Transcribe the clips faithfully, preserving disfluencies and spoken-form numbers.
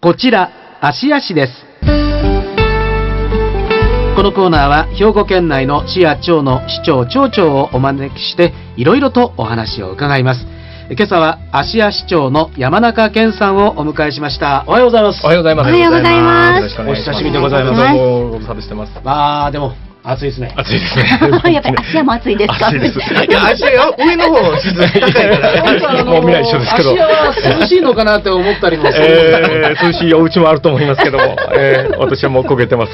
こちら芦屋市です。このコーナーは兵庫県内の市や町の市長町長をお招きしていろいろとお話を伺います。今朝は芦屋市長の山中健さんをお迎えしました。おはようございます。 おはようございます。 おはようございます。 お久しぶりでございます。どうもご無沙汰してます。 まあでも暑いですね。 暑いですね。 やっぱり芦屋も暑いですか。 暑いです。 いや、芦屋上の方湿度高いからもうみんな一緒ですけど。 芦屋は涼しいのかなって思ったりもする。 えー、涼しいお家もあると思いますけども、えー、私はもう焦げてます。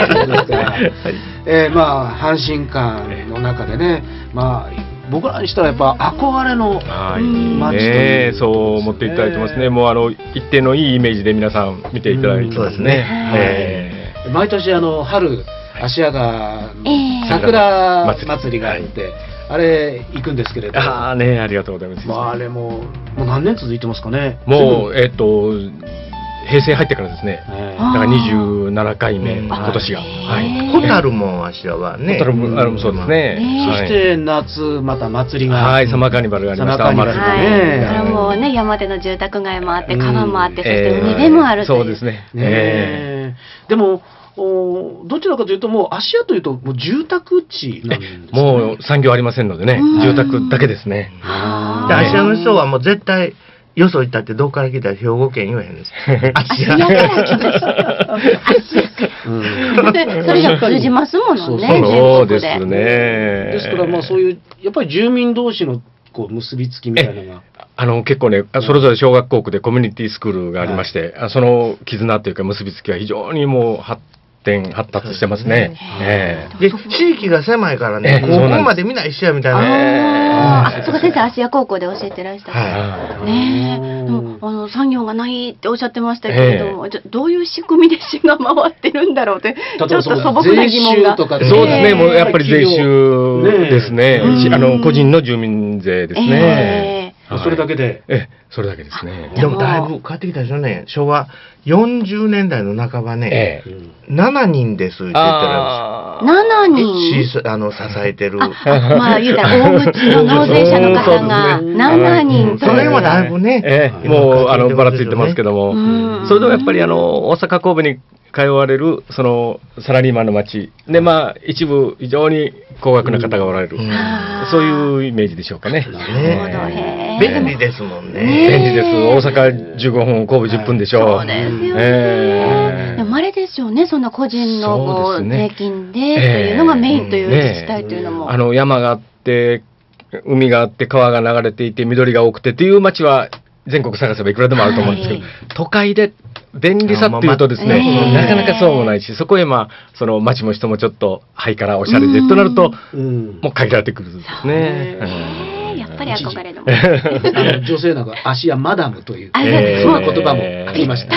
えー、まあ阪神間の中でね、まあ僕らにしたらやっぱ憧れの街という、 ね、そう思っていただいてますね。もうあの一定のいいイメージで皆さん見ていただいてますね。えー、毎年あの春芦屋が桜祭りがあって、あれ行くんですけれど、 ああね、ありがとうございます。 まああれももう何年続いてますかね。 もうえっと平成入ってからですね。だからにじゅうななかいめ、今年が。 ホタルも芦屋はね。 ホタルもあるもそうですね。 そして夏また祭りが、 はい、サマーカーニバルがありました。 サマーカーニバルね。 だからもうね、山手の住宅街もあって川もあって、そして海辺もある。 そうですね。 でもおどちらかというともう芦屋というともう住宅地なんですね。 もう産業ありませんのでね、住宅だけですね。 芦屋の人はもう絶対よそ行ったってどこから来たら兵庫県言わへんです。 芦屋から来ました。それが通じますものね。 そうですね。 ですからまあそういうやっぱり住民同士のこう結びつきみたいなのが。 あの結構ね、それぞれ小学校区でコミュニティスクールがありまして、はい、その絆というか結びつきは非常にもう発展発達してますね。 えー、で地域が狭いからね、高校までみんな一緒やみたいな。 あ、そうか、先生芦屋高校で教えてらした。ねえ、あの産業がないっておっしゃってましたけれども、どういう仕組みで市が回ってるんだろうってちょっと素朴な疑問が。 そうですね、もうやっぱり税収ですね。あの個人の住民税ですね。 それだけで、 ええ、それだけですね。 でもだいぶ変わってきたでしょうね。昭和よんじゅうねんだいの半ばね、しちにんですって言ってたんです。 しちにん？ あの支えてる。 まあ言うたら大口の納税者の方がしちにん。 それもだいぶね、 もうあのばらついてますけども、それでもやっぱりあの大阪神戸に通われるそのサラリーマンの街で、まあ一部非常に高額な方がおられる、そういうイメージでしょうかね。 便利ですもんね。 便利です。大阪じゅうごふん、神戸じゅっぷんでしょう。 そうですよね。でもあれでしょうね、そんな個人の税金でというのがメインという自治体というのも。 あの山があって海があって川が流れていて緑が多くてという街は全国探せばいくらでもあると思うんですけど、都会で便利さっていうとですね、なかなかそうもないし、そこへまあその街も人もちょっとハイカラおしゃれでとなるともう限られてくるんですね。 やっぱり憧れの女性なんか芦屋マダムというそんな言葉もありました。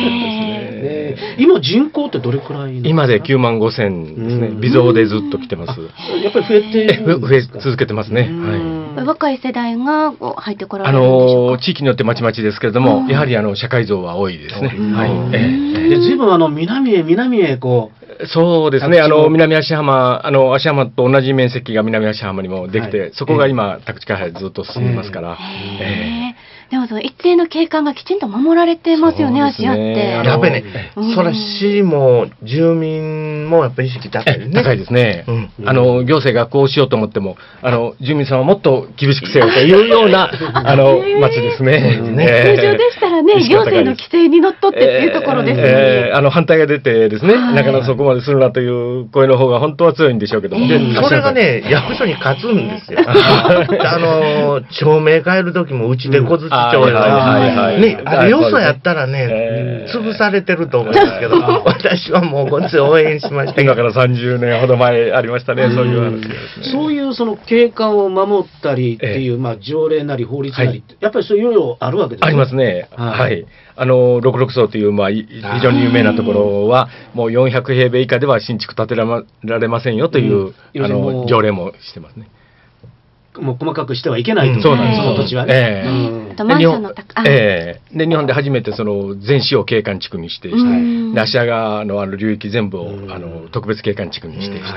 今人口ってどれくらい？ 今できゅうまんごせんですね。微増でずっと来てます。 やっぱり増えて増え続けてますね。 若い世代が入ってこられるんでしょうか？あの地域によってまちまちですけれども、やはりあの社会像は多いですね。 で随分あの南へ南へこうそうですね。あの南芦浜あの芦浜と同じ面積が南芦浜にもできて、そこが今宅地開発ずっと進みますから。 でもその一定の景観がきちんと守られてますよね、芦屋って。 やっぱりね、それ市も住民もやっぱり意識高いですね。 高いですね。あの行政がこうしようと思っても、あの住民さんはもっと厳しくせよというようなあの町ですね。 通常でしたらね、行政の規制にのっとってっていうところですよね。 あの反対が出てですね、なかなかそこまでするなという声の方が本当は強いんでしょうけども。 それがね、役所に勝つんですよ。あの町名変える時もうちで小槌町ね、あれよそやったらね、潰されてると思うんですけど、私はもうこっち応援しました。 今からさんじゅうねんほど前ありましたね、そういう話。 そういうその景観を守ったりっていう、まあ条例なり法律なりって、やっぱりそういういろいろあるわけですね。 ありますね。はい。あのろくろく層というまあ非常に有名なところはもうよんひゃくへいべい以下では新築建てられませんよというあの条例もしてますね。 もう細かくしてはいけないと、 そうなんです。 その土地はね。 で日本で初めてその全市を景観地区に指定して、芦屋川のある流域全部をあの特別景観地区に指定して、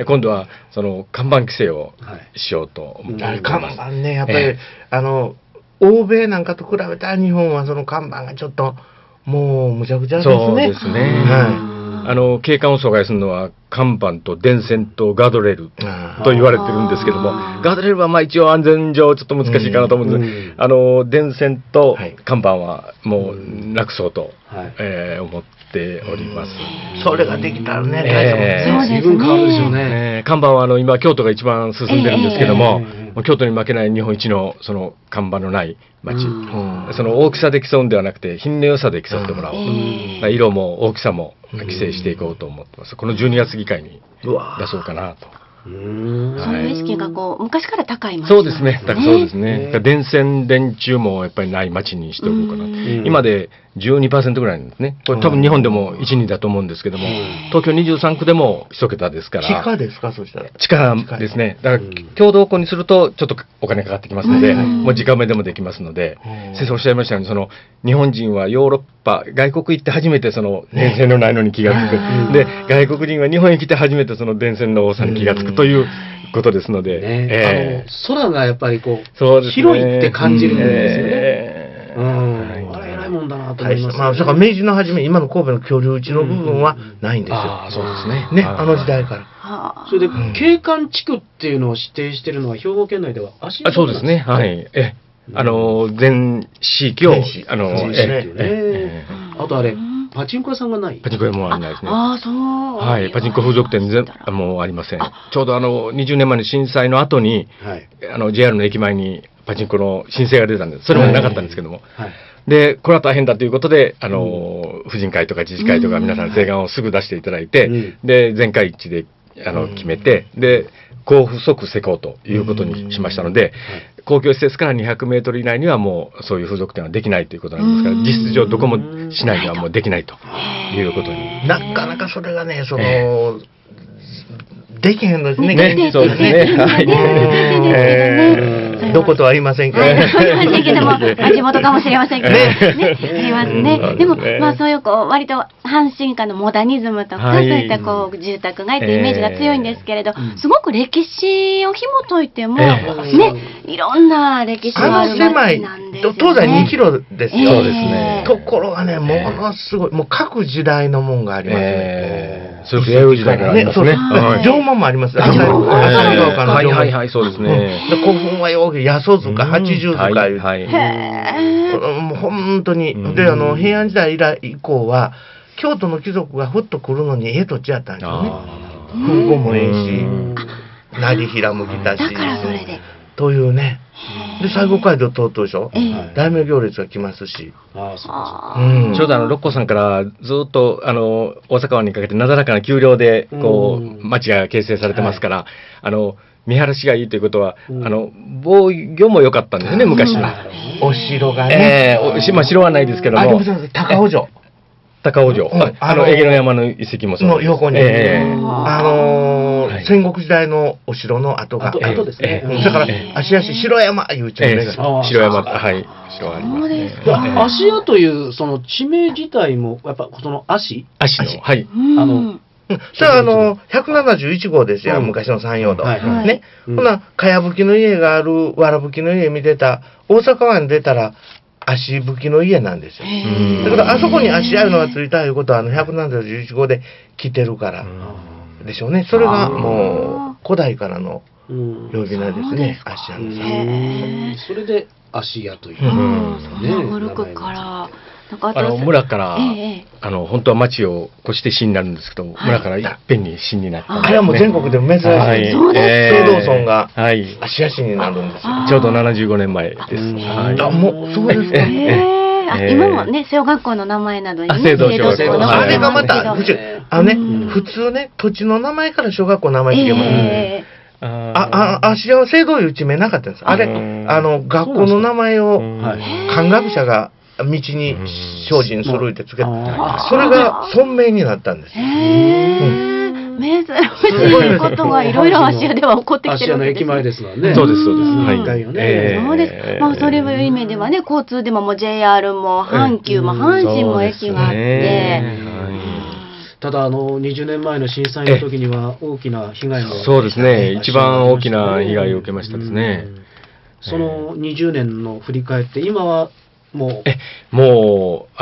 今度はその看板規制をしようと思っています。 看板ね、やっぱりあの欧米なんかと比べたら日本はその看板がちょっともうむちゃくちゃですね。 そうですね。はい。あの景観を阻害するのは看板と電線とガードレールと言われてるんですけども、ガードレールはまあ一応安全上ちょっと難しいかなと思うんですけど、あの電線と看板はもうなくそうと、はいえー、思っております。 それができたらね、 えー、随分変わるでしょうね。 えー、看板はあの今京都が一番進んでるんですけども、えー、京都に負けない日本一のその看板のない町、その大きさで競うんではなくて品の良さで競ってもらおう、えー、色も大きさも規制していこうと思ってます。このじゅうにがつ議会に出そうかなと。 うーん、はい、そういう意識がこう昔から高い町、ね、 そうですね。だからそうですね。電線電柱もやっぱりない町にしておこうかなと。今で じゅうにパーセント ぐらいなんですね。これ多分日本でもいち、にだと思うんですけども、東京にじゅうさんくでも一桁ですから。 地下ですか、そしたら。 地下ですね。だから共同庫にするとちょっとお金かかってきますので、もう直目でもできますので、先生おっしゃいましたように、その日本人はヨーロッパ、外国行って初めてその電線のないのに気がつく。で、外国人は日本に来て初めてその電線の多さに気がつくということですので、 ねえー、あの空がやっぱりこう、そうですね、広いって感じるんですよね。えーうんはい、あれ偉いもんだなと思います、ね。 まあ、だから明治の初め、今の神戸の居留地の部分はないんですよ。うん、 あそうですね。 ね、あの時代から。 それで、景観地区っていうのを指定しているのは兵庫県内では芦屋。 あ、そうですね。はい。え、あの全地域をあの全地域ね。えー、あとあれ。パチンコ屋さんがない。 パチンコ屋もありないですね。 ああ、そう。 はい、パチンコ風俗店全もうありません。ちょうどあのにじゅうねんまえの震災の後に、はい、あの ジェイアール の駅前にパチンコの申請が出たんです。それまでなかったんですけども。はいはい、で、これは大変だということで、あの、うん、婦人会とか自治会とか皆さん請願をすぐ出していただいて、うん、で、全会一致であの決めて、で、高不足施工ということにしましたので、公共施設からにひゃくメートル以内にはもうそういう風俗店はできないということなんですから、実質上どこも市内にはもうできないということに。 なかなかそれがね、その、えーできへんのですね。 ね、そうですね。はい。 どことは言いませんけど。 言いませんけども、地元かもしれませんけどね。ありますね。でも、まあそういうこう、割と阪神化のモダニズムとか、そういったこう、住宅街というイメージが強いんですけれど、すごく歴史を紐解いても、ね、いろんな歴史がある街なんですよね。 東西にキロですよ。 そうですね。 ところがね、ものすごい、もう各時代のもんがありますね。 それこそ弥生時代からありますね。 縄文もあります。浅井川からはいはいはい、そうですね。 古墳はよく八十塚、八十塚いう。もう本当に。で、あの、平安時代以来以降は、京都の貴族がふっと来るのにええ土地やったんですよね。風後もええし、成平も来たし。 だからそれで。 というね。で、西郷街道通るでしょ、大名行列が来ますし。 ああ、そうかそうか。ちょうどあの、六甲山からずっと、あの、大阪湾にかけてなだらかな丘陵で、こう、町が形成されてますから、あの、見晴らしがいいということは、あの、防御も良かったんですね、昔は。 お城がね。 ええ、まあ、城はないですけども。 あ、でも高尾城。 高尾城。あの、江の山の遺跡もそう。 の横に。あの、戦国時代のお城の跡が。 跡ですね。 だから、芦屋市城山いう地名が。 城山、はい。城がありますね。 芦屋というその地名自体も、やっぱその芦芦の、はい。 あの、 それはあの、ひゃくななじゅういちごうですよ、昔の山陽道。ね。ほな、かやぶきの家がある、わらぶきの家見てた、大阪湾に出たら、足吹きの家なんですよ。だからあそこに足あるのがついたいうことはあのひゃくななじゅういちごうで来てるからでしょうね。それがもう古代からの呼び名ですね。足屋のさん。 それで足屋という。 古くからあの村からあの本当は町を越して市になるんですけど、村からいっぺんに市になった。 あれはもう全国でも珍しい。聖堂村が芦屋市になるんですよ。 ちょうどななじゅうごねんまえです。 あ、もうそうですか。 今もね、小学校の名前などにね、 聖堂小学校のあれがまた、あのね、普通ね、土地の名前から小学校の名前つけますね。あ、あ、芦屋は聖堂いう地名なかったんです。あれ、あの、学校の名前を、漢学者が、道に精進するってつけて、それが村名になったんです。 珍しいことがいろいろ芦屋では起こってきてるわけです。 芦屋の駅前ですもんね。 そうですそうです。 はい。そうです。まあそういう意味ではね、交通でももう ジェイアール も阪急も阪神も駅があって。 ただあのにじゅうねんまえの震災の時には大きな被害も。 そうですね。一番大きな被害を受けましたですね。 そのにじゅうねんの振り返って今はもうえもうあの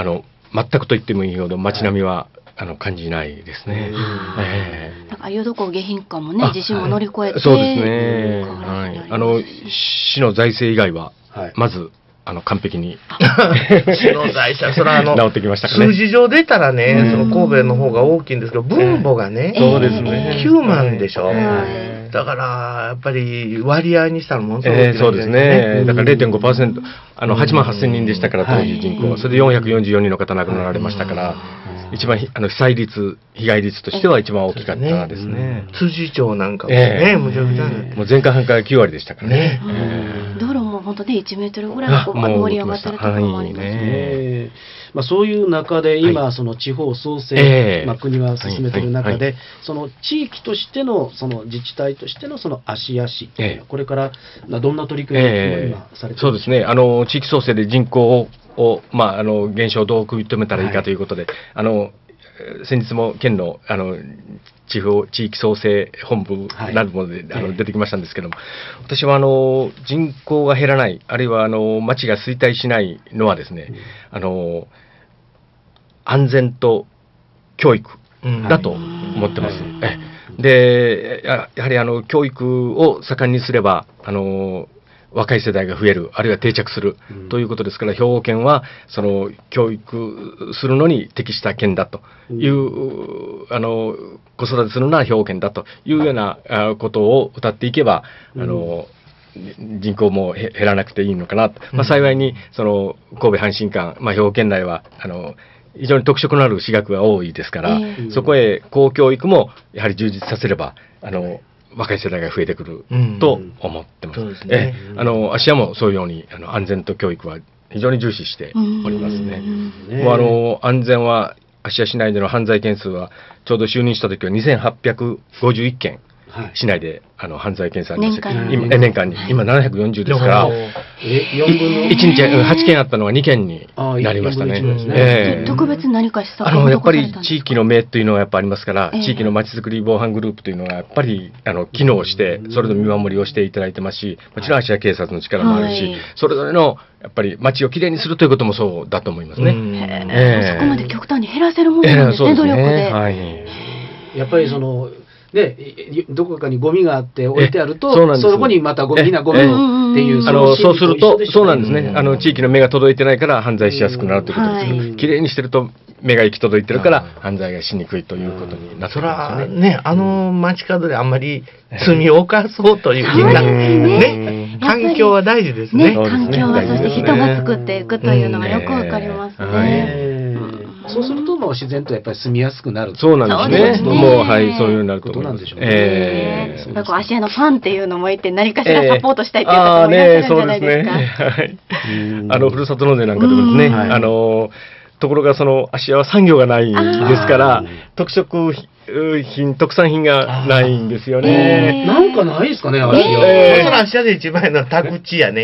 全くと言ってもいいほど街並みは、あの感じないですね。 えー、なんか湯床下品化もね、地震も乗り越えて、 そうですね。はい。あの市の財政以外は、まずあの完璧に市の財政それはあの治ってきましたかね。 数字上出たらね、その神戸の方が大きいんですけど、分母がね、 そうですね。 きゅうまんでしょ。だからやっぱり割合にしたらものすごい大きいですね。 そうですね。だから れいてんごパーセント、あのはちまんはっせんにんでしたから当時人口、それでよんひゃくよんじゅうよにんの方亡くなられましたから。一番あの被災率、被害率としては一番大きかったですね。 辻町なんかもね、むちゃくちゃもう前回半壊きゅうわりでしたからね。 道路も本当ねいちメートルぐらいの盛り上がってるところもありますね。 まあそういう中で今その地方創生、まあ国は進めている中で、その地域としてのその自治体としてのその芦屋市、これからどんな取り組みを今されているんですか。 そうですね。あの地域創生で人口をを、まあ、あの減少をどう食い止めたらいいかということで、はい、あの先日も県のあの地方地域創生本部なるもので、はい、あの出てきましたんですけども、私はあの人口が減らない、あるいはあの町が衰退しないのはですね、うん、あの安全と教育だと思ってます。うんはい、でやはりあの教育を盛んにすればあの若い世代が増える、あるいは定着する、うん、ということですから、兵庫県はその教育するのに適した県だという、うん、あの子育てするのは兵庫県だというようなことを謳っていけば、うん、あの人口も減らなくていいのかなと、うんまあ、幸いにその神戸阪神間、まあ、兵庫県内はあの非常に特色のある私学が多いですから、うん、そこへ公教育もやはり充実させればあの若い世代が増えてくると思ってます。うんね、えあの芦屋もそういうようにあの安全と教育は非常に重視しておりますね。もうあの安全は芦屋市内での犯罪件数はちょうど就任した時はにせんはっぴゃくごじゅういっけん、はい、市内であの犯罪件数ありました。年間に年間に今ななひゃくよんじゅうですから、えよんぶんのいちにちはちけんあったのはにけんになりましたね。 えー、特別何かしたあのやっぱり地域の名というのはやっぱありますから、えー、地域のまちづくり防犯グループというのはやっぱりあの機能してそれぞれ見守りをしていただいてますし、もちろん芦屋警察の力もあるし、はい、それぞれのやっぱり街をきれいにするということもそうだと思いますね。 えー、そこまで極端に減らせるものなんですね、努力で。 はい、やっぱりそのでどこかにゴミがあって置いてあると、そこにまたゴミなゴミをっていう、 あのそうするとそうなんですね。あの地域の目が届いてないから犯罪しやすくなるということですけど、きれいにしてると目が行き届いてるから犯罪がしにくいということになってますよね。 それはね、あの街角であんまり罪を犯そうという気がね、環境は大事ですね。 環境はそして人が作っていくというのがよくわかりますね。 そうするともう自然とやっぱり住みやすくなる。 そうなんですね。もうはいそういうなることなんでしょうね。 ええ。なんか芦屋のファンっていうのもいて何かしらサポートしたいっていう方もいらっしゃるんじゃないですか。はい。 あのふるさと納税なんかでもですね、あのところがその芦屋は産業がないですから特色品特産品がないんですよね。 なんかないですかね、芦屋。 ええ。その芦屋で一番の宅地やね。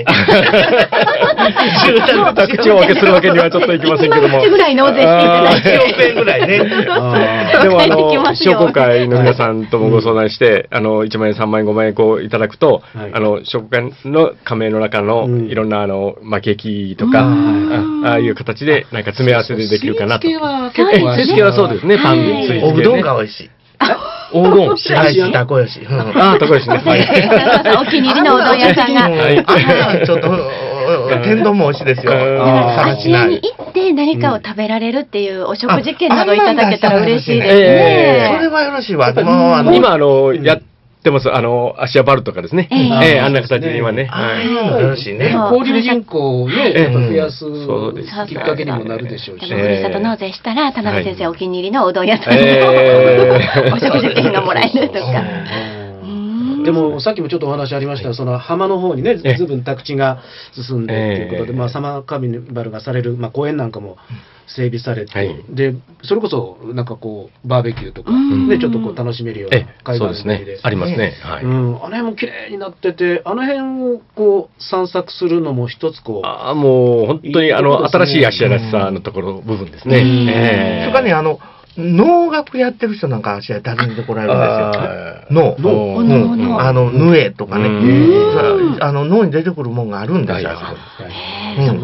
宅地をお分けするわけにはちょっといきませんけども。 ぐらい納税していただいて。 いちおくえんぐらいね。 でもあの商工会の皆さんともご相談して、あのいちまんえんさんまんえんごまんえんこういただくと、あの商工会の加盟の中のいろんなあのまあケーキとかああいう形でなんか詰め合わせでできるかなと。 スイーツ系は結構。 スイーツ系はそうですね。パンスイーツ系。 おうどんが美味しい。 おうどん、 白石たこよし。 ああ、たこよしね。 お気に入りのうどん屋さんが。 ちょっと、天丼も美味しいですよ。 芦屋に行って何かを食べられるっていうお食事券などいただけたら嬉しいですね。 それはよろしいわ。 今、あの、やでもあの芦屋バルとかですね、ええあんな形で今ね、 楽しいね。 交流人口をね増やすきっかけにもなるでしょうし。 ふるさと納税したら田辺先生お気に入りのうどん屋さんのお食事券がもらえるとか。 でもさっきもちょっとお話ありましたその浜の方にねずいぶん宅地が進んでということで、まあサマーカーニバルがされるまあ公園なんかも整備されて、はい、でそれこそなんかこうバーベキューとかでちょっとこう楽しめるような海岸沿いでありますね。はい。 うん、あの辺も綺麗になってて、あの辺をこう散策するのも一つこうああもう本当にあの新しい芦屋らしさのところ部分ですね。ええ。そこにあの農学やってる人なんか芦屋訪ねてこられるんですよ。農、あのヌエとかね、あの農に出てくるもんがあるんですよ。 あ、ヌ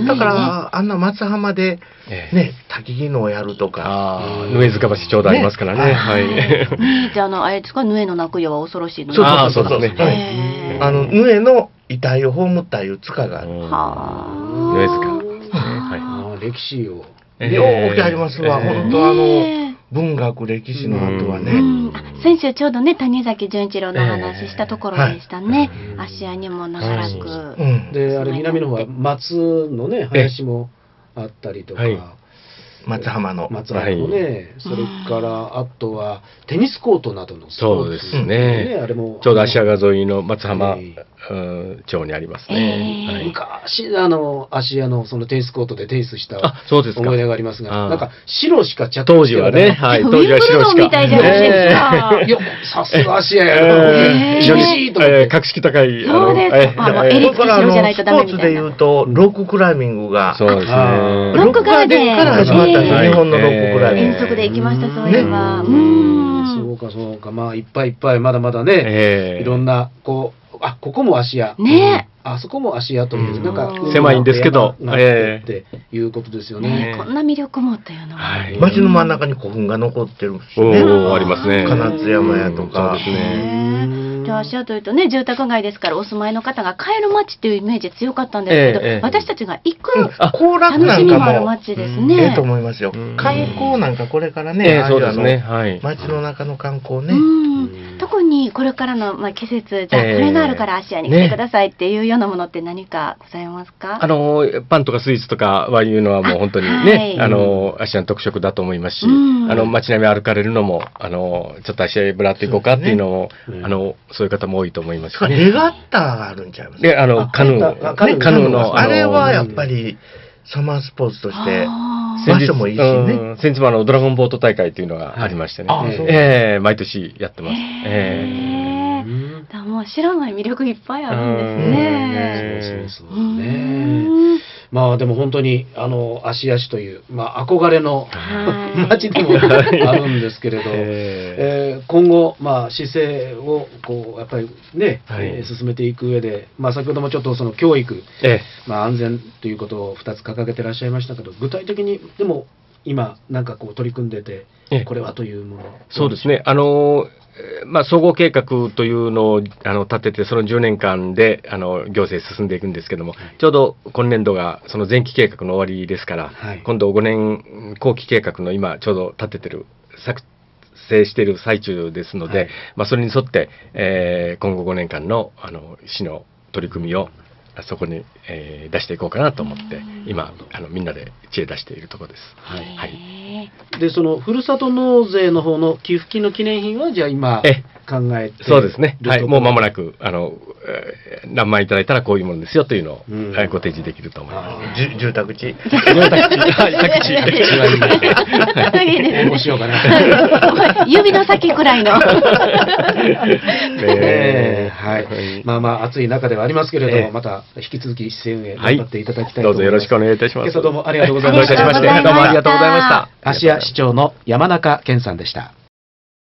だからあんな松浜でええね滝技能をやるとか、 ああ、ぬえ塚橋ちょうどありますからね。 ねはい。 ねじゃあ、あの、あれですか、ヌエの泣く夜は恐ろしいのそうあそうそうそうそうですねはいへーあのヌエの遺体を葬ったいう塚がある。 うんはぬえあ。 塚ですね。はい。 あー歴史を。 ええよくありますわ、 ええ本当あのねえ文学歴史の後はうね。 んあ先週ちょうどね、谷崎潤一郎のお話ししたところでしたね。 えはい芦屋にも長らく。 うん。 で、あれ南の方は松のね、林もあったりとか。 はい松浜の。 松原もね、それからあとはテニスコートなどのスポーツそうですね。 あれもちょうど芦屋川沿いの松浜、 ええうん町にありますえね。 えはい昔あの芦屋のそのテニスコートでテニスしたあ、そうですか。 思い出がありますが、 ああなんか白しか着当時はね、はい、当時は白しか。 ウィンブルドンみたいじゃないですか。 いや、さすが芦屋やえな。 ええ厳しいと思って。 えー格式高い。 そうですかあもうエリックだからあの白じゃないとダメみたいなスポーツで言うとロッククライミングがそうですね。 あロックガーデンから始まったんですよ、 ええ日本のロッククライミング。 遠足で行きました、そういえば。 ねうん。 そうかそうか、まあいっぱいいっぱいまだまだね、 ええいろんなこう、あ、ここも芦屋。 ねあそこも芦屋という、 うんなんかうん狭いんですけど山があってっていうことですよね。 ねこんな魅力もというのは。 はい街の真ん中に古墳が残ってるしおね。 ーありますね。 金津山やとかうんそうですね。 ねじゃあ、芦屋というとね、住宅街ですからお住まいの方が帰る街っていうイメージ強かったんですけど、 ええええ私たちが行くあ行楽楽しみなんかもあるも街ですえね。 えと思いますようん。 観光なんかこれからね、 ええああいうあのそうですね。はい。 街の中の観光ね。 うん、特にこれからの、まあ、季節、じゃあ、こええれがあるから芦屋に来てくださいっていうようなものって何かございますか？ あのパンとかスイーツとかはいうのはもう本当にあね、 はいあの芦屋の特色だと思いますし、 うんあの街並み歩かれるのもあのちょっと芦屋へぶらっていこうかっていうのも、 そうですねあのそういう方も多いと思いますしね。 レガッタがあるんちゃいますで、あのあカヌー、 あカヌーねカヌーのあれはやのっぱりサマースポーツとしてあー場所もいいしねうん先日もあのドラゴンボート大会っていうのがありましてね、 はいあそうええ毎年やってます。 へえーうんだからもう知らない魅力いっぱいあるんですうんね。 そうそうそううね。 んまあでも本当にあの芦屋市という、まあ、憧れのはい町でもあるんですけれど、 ええー今後、まあ、市政をこうやっぱりね、 はいえー進めていく上で、まあ、先ほどもちょっとその教育、 ええまあ、安全ということをふたつ掲げてらっしゃいましたけど、具体的にでも今なんかこう取り組んでてええこれはというもの。 そうですね。あの、えーまあ、総合計画というのをあの立てて、そのじゅうねんかんであの行政進んでいくんですけども、ちょうど今年度がその前期計画の終わりですから、 はい今度ごねん後期計画の今ちょうど立ててる、作成している最中ですので、 はいまあ、それに沿って、えー今後ごねんかんのあの市の取り組みをそこに、えー出していこうかなと思って、今あのみんなで知恵出しているところです。 はいはいへでそのふるさと納税の方の寄付金の記念品はじゃあ今え考えてそうですね。はい。もう間もなく。 く、あの、えー何万いただいたらこういうものですよというのを、 うんはいご提示できると思いまあじゅ住宅地。 す。はい、宅地。宅地はいいねーいいですね応募しようかな。 指の先くらいの。 えーはい、まあまあ暑い中ではありますけれども、 ええまた引き続き市政運営はい頑張っていただきたいとど思います。 うぞよろしくお願いいたします。 今朝どうもありがとうございました。 どういたしまして、どうもありがとうございました。 芦屋市長の山中健さんでした。